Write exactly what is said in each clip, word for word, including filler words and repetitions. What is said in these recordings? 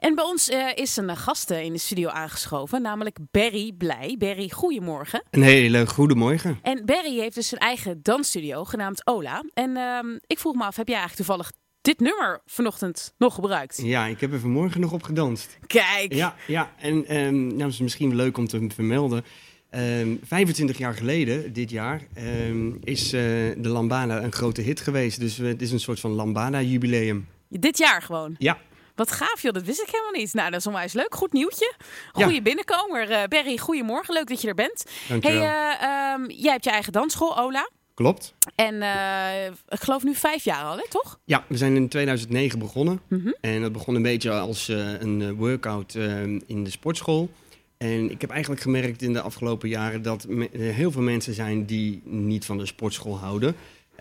En bij ons uh, is een gast in de studio aangeschoven, namelijk Barry Blij. Barry, goedemorgen. Een hele goedemorgen. En Barry heeft dus zijn eigen dansstudio, genaamd Ola. En uh, ik vroeg me af, heb jij eigenlijk toevallig dit nummer vanochtend nog gebruikt? Ja, ik heb er vanmorgen nog op gedanst. Kijk! Ja, ja. en um, nou, dat is misschien leuk om te vermelden. Um, vijfentwintig jaar geleden, dit jaar, um, is uh, de Lambada een grote hit geweest. Dus uh, het is een soort van Lambada-jubileum. Dit jaar gewoon? Ja. Wat gaaf joh, dat wist ik helemaal niet. Nou, dat is onwijs leuk. Goed nieuwtje. Goeie ja. binnenkomer. Uh, Barry, goedemorgen. Leuk dat je er bent. Dankjewel. Hey, uh, um, jij hebt je eigen dansschool, Ola. Klopt. En uh, ik geloof nu vijf jaar al, hè, toch? Ja, we zijn in tweeduizend negen begonnen. Mm-hmm. En dat begon een beetje als uh, een workout uh, in de sportschool. En ik heb eigenlijk gemerkt in de afgelopen jaren dat me- heel veel mensen zijn die niet van de sportschool houden.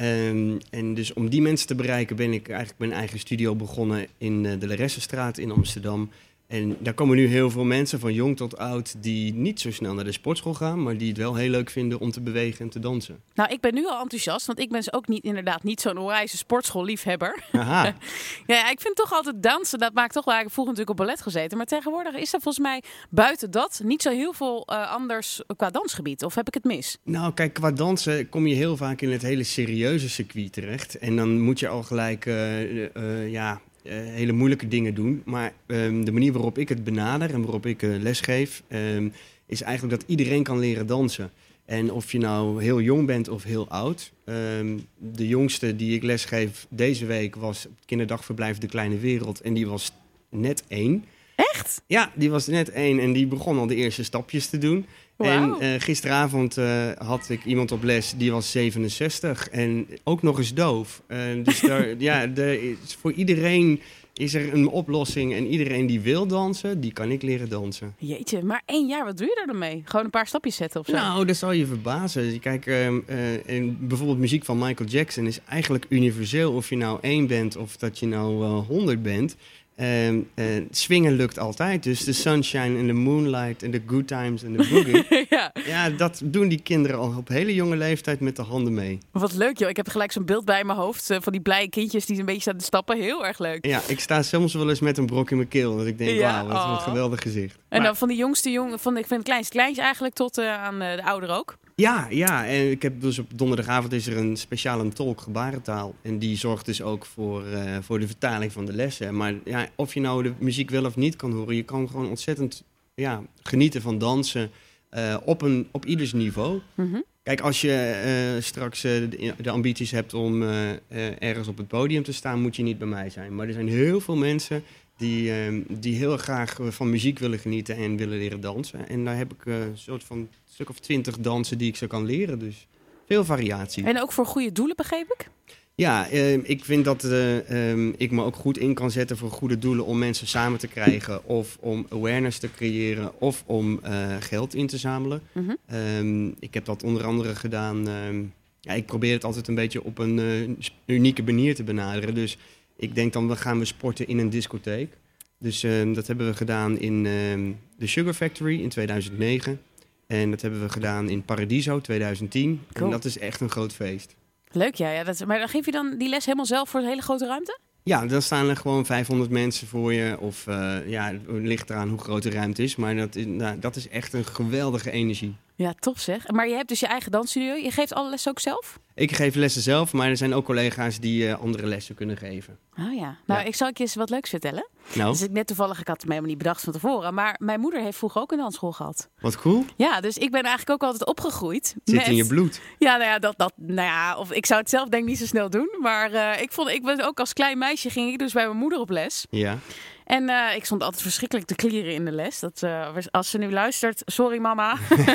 Um, en dus om die mensen te bereiken ben ik eigenlijk mijn eigen studio begonnen in uh, de Laressenstraat in Amsterdam. En daar komen nu heel veel mensen, van jong tot oud, die niet zo snel naar de sportschool gaan, maar die het wel heel leuk vinden om te bewegen en te dansen. Nou, ik ben nu al enthousiast, want ik ben dus ook niet, inderdaad niet zo'n onwijze sportschoolliefhebber. Aha. Ja, ik vind toch altijd dansen, dat maakt toch wel, ik heb vroeger natuurlijk op ballet gezeten, maar tegenwoordig is er volgens mij buiten dat niet zo heel veel uh, anders qua dansgebied. Of heb ik het mis? Nou, kijk, qua dansen kom je heel vaak in het hele serieuze circuit terecht. En dan moet je al gelijk, uh, uh, ja... Uh, hele moeilijke dingen doen. Maar um, de manier waarop ik het benader en waarop ik uh, lesgeef, um, is eigenlijk dat iedereen kan leren dansen. En of je nou heel jong bent of heel oud. Um, de jongste die ik lesgeef deze week was het kinderdagverblijf De Kleine Wereld. En die was net één. Echt? Ja, die was net één en die begon al de eerste stapjes te doen. Wow. En uh, gisteravond uh, had ik iemand op les, die was zevenenzestig en ook nog eens doof. Uh, dus daar, ja, de, voor iedereen is er een oplossing en iedereen die wil dansen, die kan ik leren dansen. Jeetje, maar één jaar, wat doe je daar dan mee? Gewoon een paar stapjes zetten of zo? Nou, dat zal je verbazen. Kijk, uh, uh, en bijvoorbeeld muziek van Michael Jackson is eigenlijk universeel. Of je nou één bent of dat je nou uh, honderd bent. Uh, uh, swingen lukt altijd. Dus de sunshine en de moonlight en de good times en de boogie. ja. ja, dat doen die kinderen al op hele jonge leeftijd met de handen mee. Wat leuk joh. Ik heb gelijk zo'n beeld bij mijn hoofd uh, van die blije kindjes die een beetje staan te stappen. Heel erg leuk. Ja, ik sta soms wel eens met een brok in mijn keel. Dat ik denk, ja, wauw, wat oh. een geweldig gezicht. En maar, dan van die jongste jongen, van, ik vind het kleinste kleintje eigenlijk tot uh, aan uh, de ouder ook. Ja, ja, en ik heb dus op donderdagavond is er een speciale tolk gebarentaal. En die zorgt dus ook voor, uh, voor de vertaling van de lessen. Maar ja, of je nou de muziek wel of niet kan horen, je kan gewoon ontzettend ja, genieten van dansen uh, op, een, op ieders niveau. Mm-hmm. Kijk, als je uh, straks uh, de, de ambities hebt om uh, uh, ergens op het podium te staan, moet je niet bij mij zijn. Maar er zijn heel veel mensen die, uh, die heel graag van muziek willen genieten en willen leren dansen. En daar heb ik uh, een soort van stuk of twintig dansen die ik ze kan leren. Dus veel variatie. En ook voor goede doelen, begreep ik? Ja, uh, ik vind dat uh, um, ik me ook goed in kan zetten voor goede doelen om mensen samen te krijgen. Of om awareness te creëren of om uh, geld in te zamelen. Mm-hmm. Um, ik heb dat onder andere gedaan. Um, ja, ik probeer het altijd een beetje op een uh, unieke manier te benaderen. Dus ik denk dan, we gaan we sporten in een discotheek. Dus uh, dat hebben we gedaan in uh, de Sugar Factory in tweeduizend negen. En dat hebben we gedaan in Paradiso tweeduizend tien. Cool. En dat is echt een groot feest. Leuk, ja. ja dat, maar dan geef je dan die les helemaal zelf voor een hele grote ruimte? Ja, dan staan er gewoon vijfhonderd mensen voor je. Of uh, ja, het ligt eraan hoe groot de ruimte is. Maar dat is, nou, dat is echt een geweldige energie. Ja, tof zeg. Maar je hebt dus je eigen dansstudio. Je geeft alle lessen ook zelf? Ik geef lessen zelf, maar er zijn ook collega's die uh, andere lessen kunnen geven. Oh ja. Nou, ja. ik zal je eens wat leuks vertellen. Nou? Dus ik net toevallig, ik had het me helemaal niet bedacht van tevoren. Maar mijn moeder heeft vroeger ook een dansschool gehad. Wat cool. Ja, dus ik ben eigenlijk ook altijd opgegroeid. Het zit met... in je bloed. Ja, nou ja, dat, dat, nou ja, of ik zou het zelf denk ik niet zo snel doen. Maar uh, ik vond, ik was ook als klein meisje ging ik dus bij mijn moeder op les. Ja. En uh, ik stond altijd verschrikkelijk te klieren in de les. Dat, uh, als ze nu luistert, sorry mama.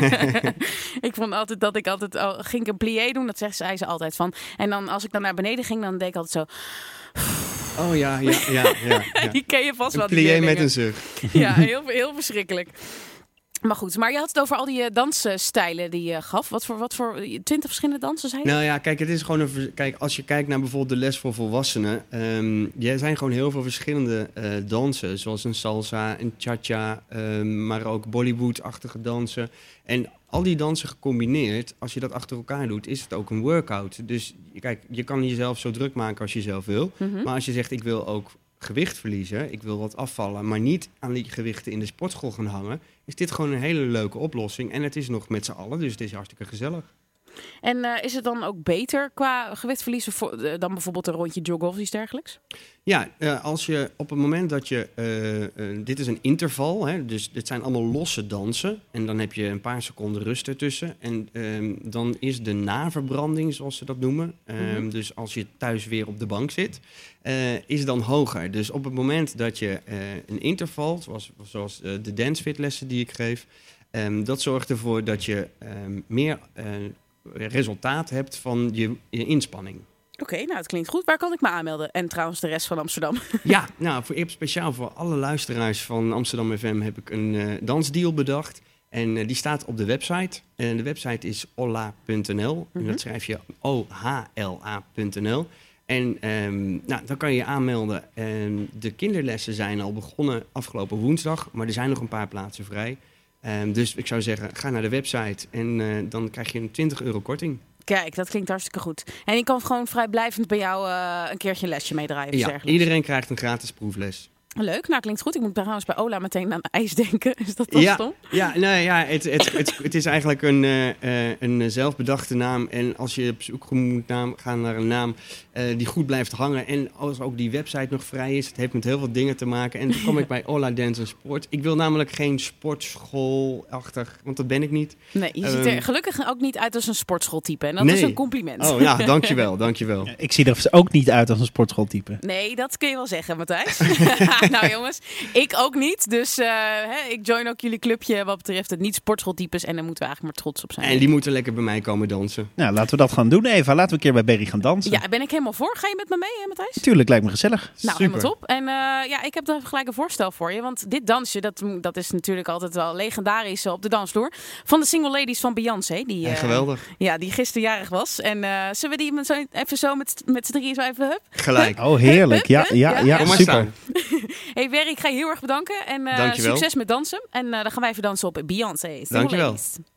Ik vond altijd dat ik altijd, oh, ging ik een plié doen, dat zegt ze, ze altijd van. En dan als ik dan naar beneden ging, dan deed ik altijd zo. Oh ja, ja, ja. ja, ja. Die ken je vast wel. Een plié met een zucht. Ja, heel, heel verschrikkelijk. Maar goed, maar je had het over al die uh, dansstijlen die je gaf. Wat voor, wat voor twintig verschillende dansen zijn? Nou ja, kijk, het is gewoon een. Kijk, als je kijkt naar bijvoorbeeld de les voor volwassenen. Um, er zijn gewoon heel veel verschillende uh, dansen. Zoals een salsa, een cha-cha, um, maar ook Bollywood-achtige dansen. En al die dansen gecombineerd, als je dat achter elkaar doet, is het ook een workout. Dus kijk, je kan jezelf zo druk maken als je zelf wil. Mm-hmm. Maar als je zegt, ik wil ook gewicht verliezen, ik wil wat afvallen, maar niet aan die gewichten in de sportschool gaan hangen, is dit gewoon een hele leuke oplossing. En het is nog met z'n allen, dus het is hartstikke gezellig. En uh, is het dan ook beter qua gewichtverliezen voor, uh, dan bijvoorbeeld een rondje joggen of iets dergelijks? Ja, uh, als je op het moment dat je... Uh, uh, dit is een interval, hè, dus dit zijn allemaal losse dansen. En dan heb je een paar seconden rust ertussen. En um, dan is de naverbranding, zoals ze dat noemen. Um, mm-hmm. Dus als je thuis weer op de bank zit, uh, is dan hoger. Dus op het moment dat je uh, een interval, zoals, zoals uh, de dancefit lessen die ik geef... Um, dat zorgt ervoor dat je um, meer... Uh, resultaat hebt van je, je inspanning. Oké, okay, nou het klinkt goed. Waar kan ik me aanmelden? En trouwens de rest van Amsterdam. Ja, nou voor, speciaal voor alle luisteraars van Amsterdam F M heb ik een uh, dansdeal bedacht. En uh, die staat op de website. En de website is olla punt n l. Mm-hmm. En dat schrijf je O H L A punt n l. En um, nou, dan kan je je aanmelden. En de kinderlessen zijn al begonnen afgelopen woensdag. Maar er zijn nog een paar plaatsen vrij. Um, dus ik zou zeggen, ga naar de website en uh, dan krijg je een twintig euro korting. Kijk, dat klinkt hartstikke goed. En je kan gewoon vrijblijvend bij jou uh, een keertje een lesje meedraaien. Ja, iedereen krijgt een gratis proefles. Leuk, nou klinkt goed. Ik moet trouwens bij Ola meteen aan ijs denken. Is dat dan ja, stom? Ja, nou ja, het, het, het, het is eigenlijk een, uh, een zelfbedachte naam. En als je op zoek moet naam, gaan naar een naam uh, die goed blijft hangen. En als ook die website nog vrij is. Het heeft met heel veel dingen te maken. En dan kom ik bij Ola Dance en Sport. Ik wil namelijk geen sportschoolachtig, want dat ben ik niet. Nee, je ziet er gelukkig ook niet uit als een sportschooltype. En dat nee. is een compliment. Oh ja, dankjewel, dankjewel. Ja, ik zie er ook niet uit als een sportschooltype. Nee, dat kun je wel zeggen, Matthijs. Nou jongens, ik ook niet. Dus uh, hè, ik join ook jullie clubje wat betreft het niet-sportschooltypes. En daar moeten we eigenlijk maar trots op zijn. En die moeten lekker bij mij komen dansen. Nou, laten we dat gaan doen, Eva. Laten we een keer bij Berry gaan dansen. Ja, ben ik helemaal voor. Ga je met me mee, hè, Matthijs? Tuurlijk, lijkt me gezellig. Nou, Super. helemaal top. En uh, ja, ik heb er gelijk een voorstel voor je. Want dit dansje, dat, dat is natuurlijk altijd wel legendarisch op de dansvloer. Van de Single Ladies van Beyoncé. Die, uh, ja, geweldig. Ja, die gisteren jarig was. En uh, zullen we die met zo, even zo met, met z'n drieën zo even... Hup? Gelijk. Oh, heerlijk. Ja, ja, ja, ja. Kom maar super. Hey Berry, ik ga je heel erg bedanken. En uh, succes met dansen. En uh, dan gaan wij even dansen op Beyoncé. Single Dankjewel. Ladies.